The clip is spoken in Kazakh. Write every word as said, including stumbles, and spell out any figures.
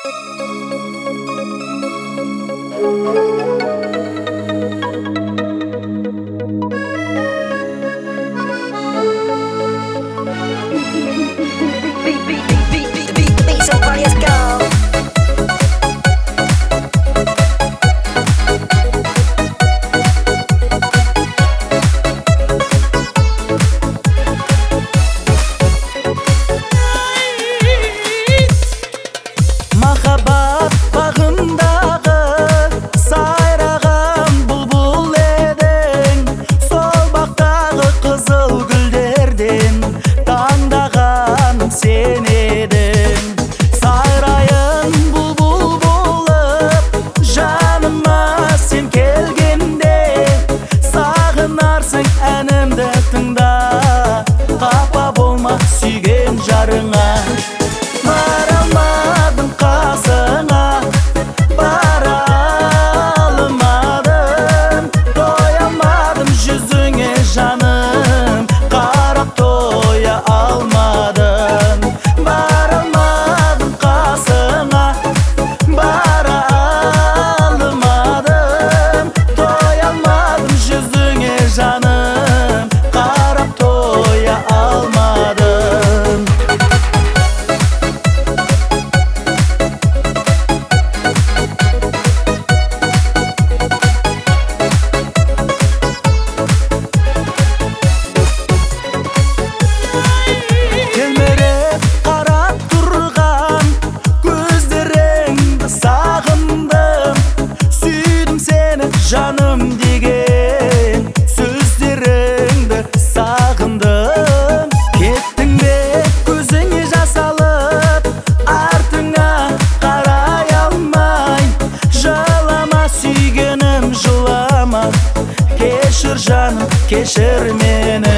Махаббат бағындағы сайраған бұлбұл едің, сол бақтағы қызыл гүлдерден таңдаған сен едің. Сайрайын бұлбұл болып жаныма сен келгенде, сағынарсың әнімді тыңда, қапа болма сүйген жарыңа. Жаным деген сөздеріңді сағындым. Кеттің бе көзіңе жас алып, артыңа қарай алмай. Жылама сүйгенім жылама, кешір жаным, кешір мені.